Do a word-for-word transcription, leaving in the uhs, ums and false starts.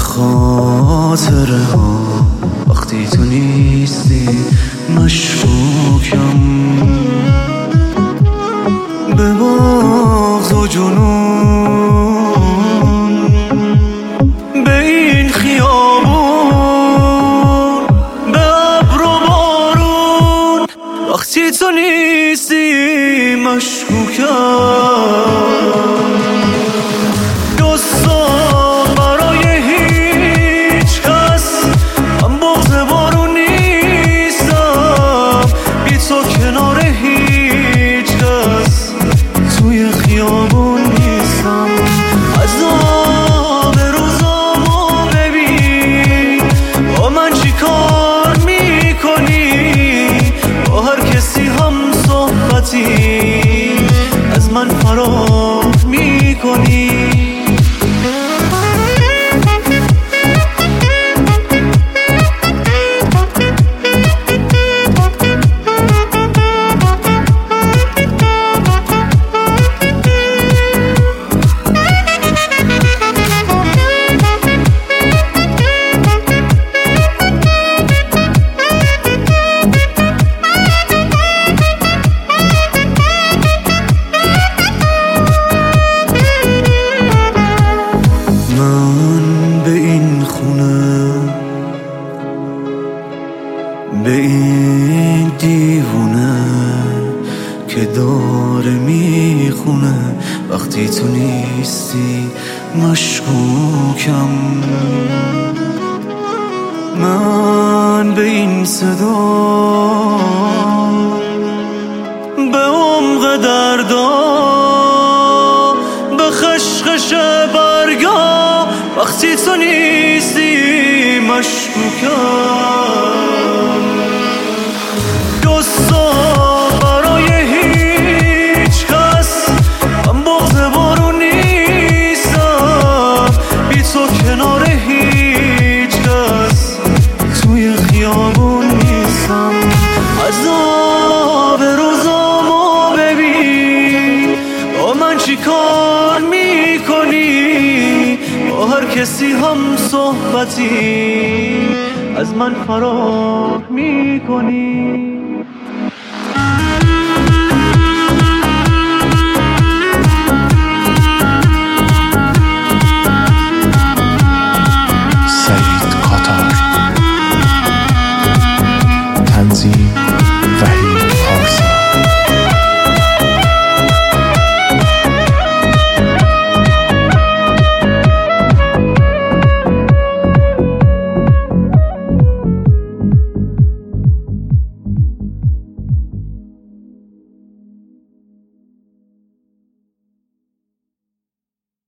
خاطره ها وقتی تو نیستی مشکوکم، به بغض و جنون، به این خیابون، به ابر و بارون، وقتی تو نیستی مشکوکم. از من فرار میکنی. به این دیوونه که داره میخونه وقتی تو نیستی مشکوکم. من به این صدا، به عمق دردا، به خشخش برگا وقتی تو نیستی مشکوکم. چیکار میکنی با هر کسی هم صحبتی از من فرار میکنی؟ سعید قطار، تنظیم وحید.